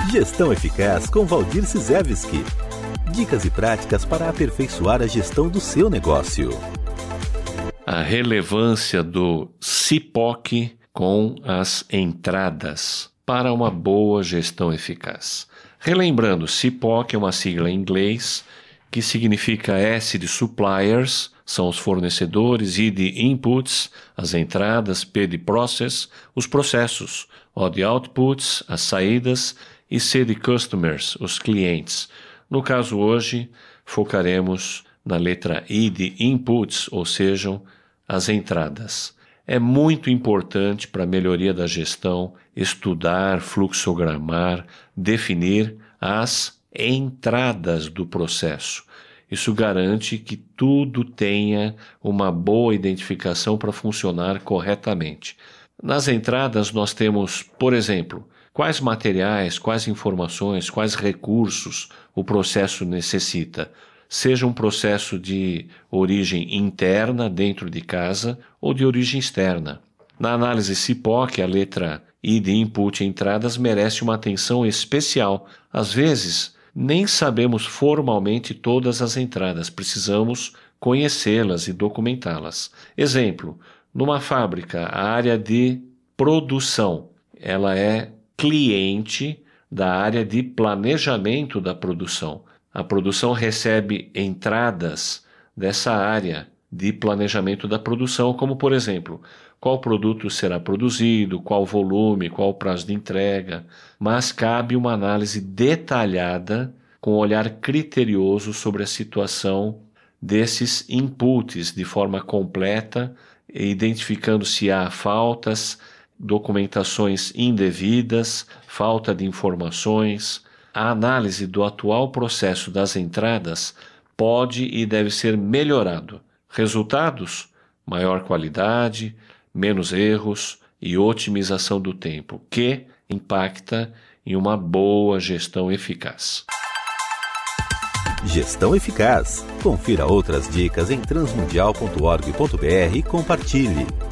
Gestão Eficaz com Valdir Sizewski. Dicas e práticas para aperfeiçoar a gestão do seu negócio. A relevância do CIPOC com as entradas para uma boa gestão eficaz. Relembrando, CIPOC é uma sigla em inglês que significa S de suppliers, são os fornecedores, I de inputs, as entradas, P de process, os processos, O de outputs, as saídas, e C de customers, os clientes. No caso hoje, focaremos na letra I de inputs, ou seja, as entradas. É muito importante para a melhoria da gestão estudar, fluxogramar, definir as entradas do processo. Isso garante que tudo tenha uma boa identificação para funcionar corretamente. Nas entradas nós temos, por exemplo, quais materiais, quais informações, quais recursos o processo necessita. Seja um processo de origem interna, dentro de casa, ou de origem externa. Na análise CIPOC, a letra I de input e entradas merece uma atenção especial. Às vezes, nem sabemos formalmente todas as entradas, precisamos conhecê-las e documentá-las. Exemplo, numa fábrica, a área de produção, ela é cliente da área de planejamento da produção. A produção recebe entradas dessa área de planejamento da produção, como, por exemplo, qual produto será produzido, qual volume, qual prazo de entrega, mas cabe uma análise detalhada com um olhar criterioso sobre a situação desses inputs de forma completa, identificando se há faltas, documentações indevidas, falta de informações. A análise do atual processo das entradas pode e deve ser melhorado. Resultados? Maior qualidade, menos erros e otimização do tempo, que impacta em uma boa gestão eficaz. Gestão Eficaz. Confira outras dicas em transmundial.org.br e compartilhe.